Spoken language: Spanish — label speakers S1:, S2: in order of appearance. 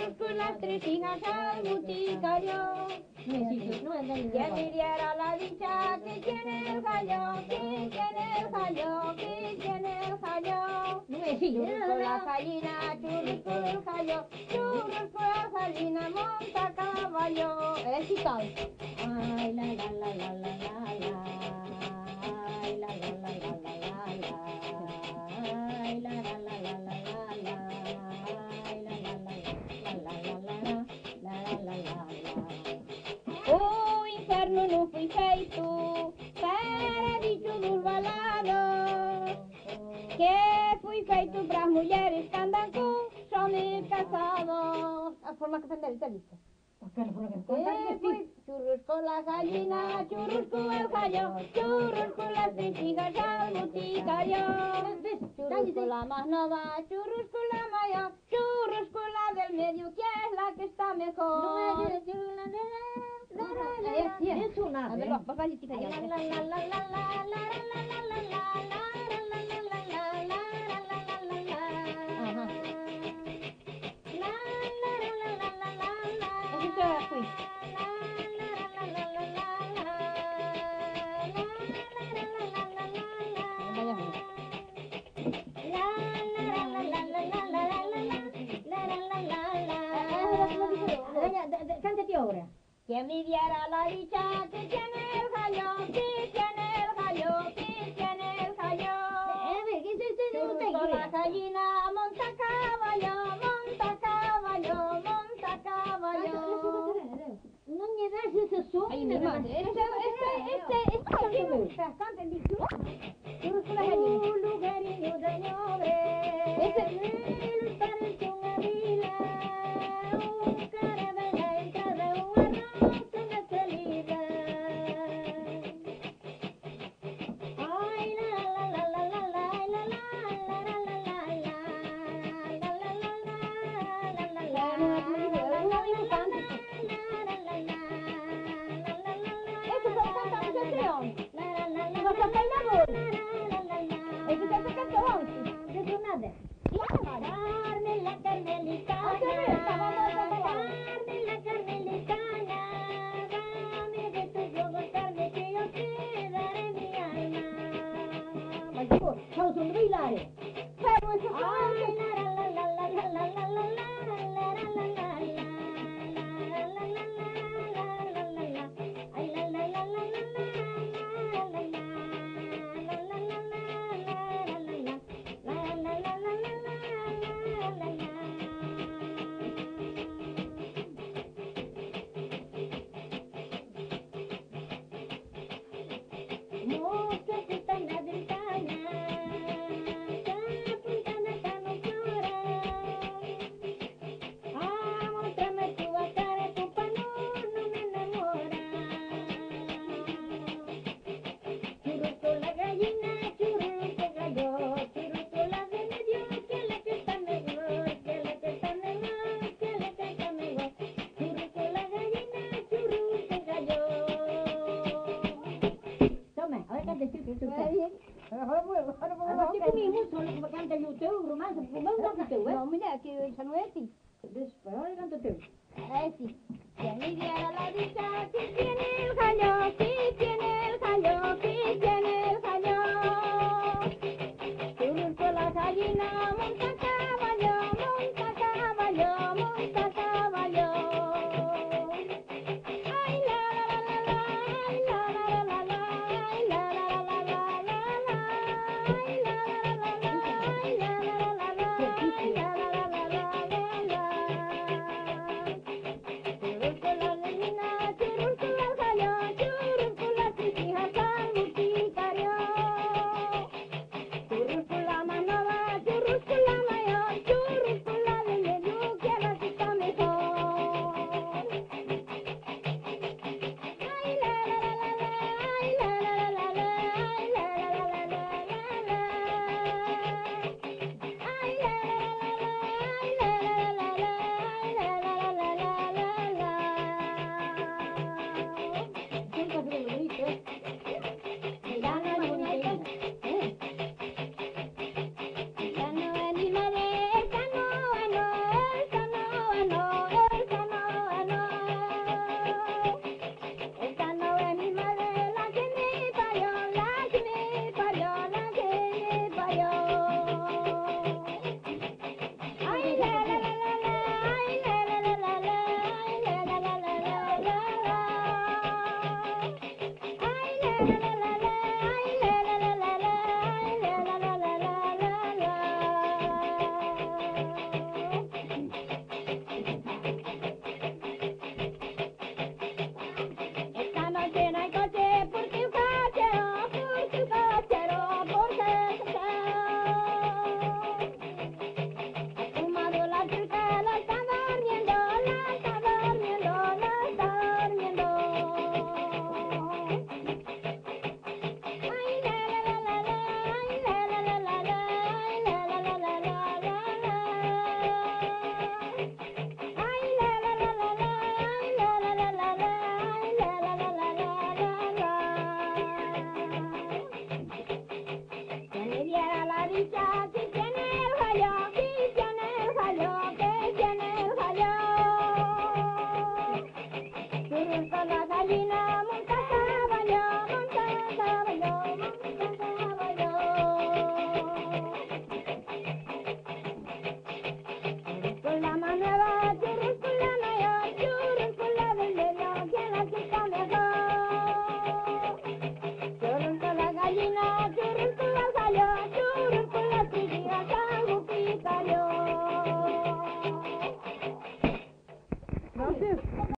S1: churros con las tres hijas al boticario. Que me diera la dicha que tiene el gallo, que tiene el gallo, que tiene el gallo. Churros con la gallina, churros con el gallo, churros con la gallina, monta a caballo. Es y tal. Ay, la la la la la la la. Ay, la la la la la la la. Ay, la la la la la la la. Ay, la la la la la la la. O inferno não foi feito para dicho dos balados, que foi feito para as mulheres que andam com homens casados. A forma que aprender esta lista. Churros con la gallina, churros con el gallo, churros con las tres hijas al boticario. Churros con la más nova, churros con la mayor, churros con la del medio, que es la que está mejor.
S2: Es una
S1: A ver, va a decir ya.
S2: Cántate ahora.
S1: Que me diera la dicha que tiene el gallo, que tiene el gallo, que tiene el gallo. Churros con la gallina, monta a caballo, monta a caballo, monta a caballo.
S2: No me das ese son.
S1: Ay, mi madre, este me gusta, canten, dicho. Churros con la gallina.
S2: Un lugarillo de nobre. Él parece una vila. Un cara de la entrada, un arroz en la salida. Ay, la la la la la la la la la la la la la Carne la carmelicana, carne la carmelicana, dame de tus ojos carne que yo te daré mi alma. Ciao, sono bailare. Ay, la la la la la la la la la la la la la la.
S1: No, mira, que esa no es así.
S2: Ahora canto tú.
S1: Sí. Que me diera la dicha que tiene el gallo, que tiene el gallo, que tiene el gallo. Churros con la gallina, monta a caballo, monta a caballo, monta a caballo. Ay, la la la la, ay, la la la la, ay, la la la la la, ay, la la la la, ay, la la la la, ay, la la la la la, ay, la la la la la. Churros con la gallina, churros con el gallo, churros Esta noche no hay coche porque un cochero, porque ha fumado la turca, la está durmiendo, la está durmiendo, la está durmiendo. Ay, la la la la la, ay, la la la la la, ay, la la la la la la la. Ay, la la la la la, ay, la la la la la, ay, la la la la la la. Que me diera la dicha que tiene el gallo, que tiene el gallo, que tiene el gallo. Churrusco la gallina, monta caballo, monta caballo, monta caballo. Churrusco la más nueva, churrusco la mayor, churrusco la del medio, ¿quién la chupa mejor? Churrusco la gallina, churrusco el gallo, churrusco la triguilla, salgo picayo.
S3: Gracias.